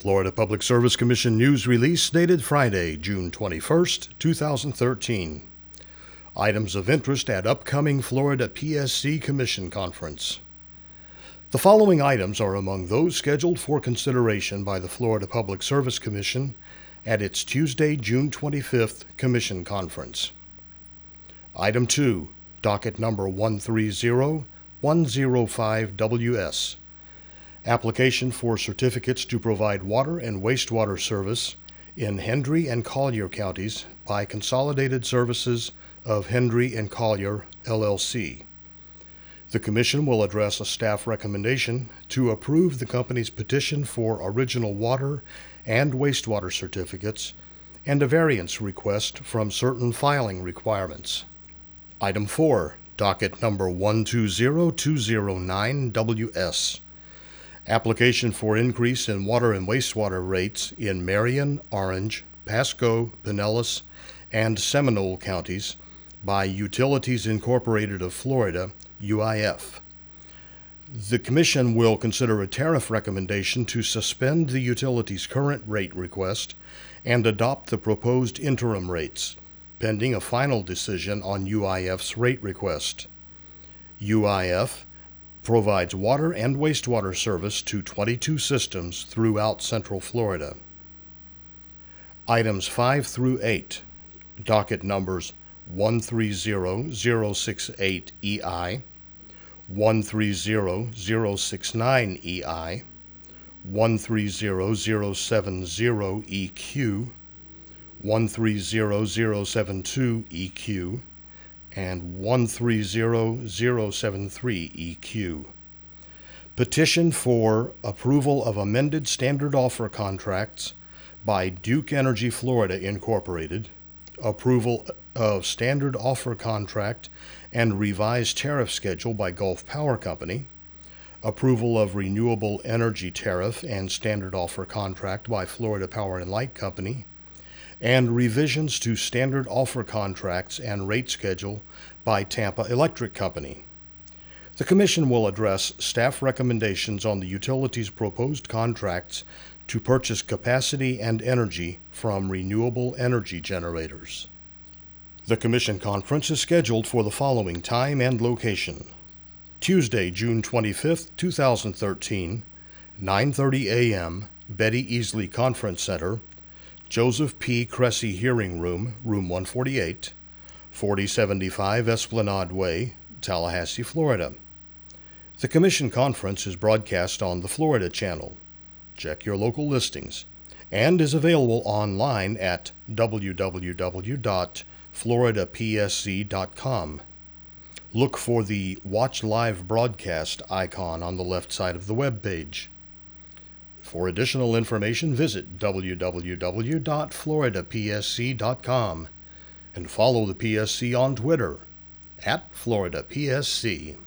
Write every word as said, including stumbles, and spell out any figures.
Florida Public Service Commission news release dated Friday, June twenty-first, two thousand thirteen. Items of interest at upcoming Florida P S C Commission Conference. The following items are among those scheduled for consideration by the Florida Public Service Commission at its Tuesday, June twenty-fifth Commission Conference. Item two, docket number one three zero one zero five W S. Application for certificates to provide water and wastewater service in Hendry and Collier counties by Consolidated Services of Hendry and Collier, L L C. The Commission will address a staff recommendation to approve the company's petition for original water and wastewater certificates and a variance request from certain filing requirements. Item four, docket number one two zero two zero nine W S. Application for increase in water and wastewater rates in Marion, Orange, Pasco, Pinellas, and Seminole counties by Utilities Incorporated of Florida, U I F. The Commission will consider a tariff recommendation to suspend the utility's current rate request and adopt the proposed interim rates, pending a final decision on U I F's rate request. U I F provides water and wastewater service to twenty-two systems throughout Central Florida. Items five through eight, docket numbers one three zero zero six eight E I, one three zero zero six nine E I, one three zero zero seven zero E Q, one three zero zero seven two E Q, and one three zero zero seven three E Q. Petition for approval of amended standard offer contracts by Duke Energy Florida Incorporated, approval of standard offer contract and revised tariff schedule by Gulf Power Company, approval of renewable energy tariff and standard offer contract by Florida Power and Light Company, and revisions to standard offer contracts and rate schedule by Tampa Electric Company. The Commission will address staff recommendations on the utility's proposed contracts to purchase capacity and energy from renewable energy generators. The Commission Conference is scheduled for the following time and location: Tuesday, June twenty-fifth, two thousand thirteen, nine thirty a m, Betty Easley Conference Center, Joseph P. Cressy Hearing Room, Room one forty-eight, forty seventy-five Esplanade Way, Tallahassee, Florida. The Commission Conference is broadcast on the Florida Channel. Check your local listings, and is available online at w w w dot florida p s c dot com. Look for the Watch Live Broadcast icon on the left side of the web page. For additional information, visit w w w dot florida p s c dot com and follow the P S C on Twitter at Florida P S C.